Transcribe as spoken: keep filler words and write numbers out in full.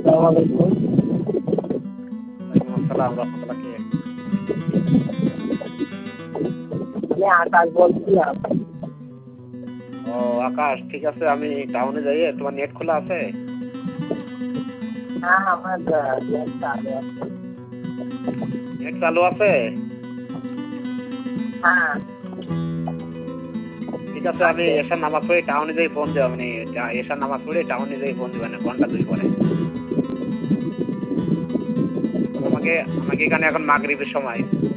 আসসালামু আলাইকুম। ওয়ালাইকুম আসসালাম রাহমাতুল্লাহ কে? আমি আকাশ বলছিলাম। ও আকাশ ঠিক আছে আমি টাউনে যাইয়ে তোমার নেট খোলা আছে? হ্যাঁ, আমার আ নেট চালু আছে। নেট চালু আছে? হ্যাঁ। ঠিক আছে আমি আছে। এশার নামাজ পড়ে টাউনে যাই ফোন দেব মানে এশার নামাজ পড়ে টাউনে যাই ফোন দিবেন ঘন্টা দুই পরে। আমাকে আমাকে এখানে এখন মাগরিবের সময়।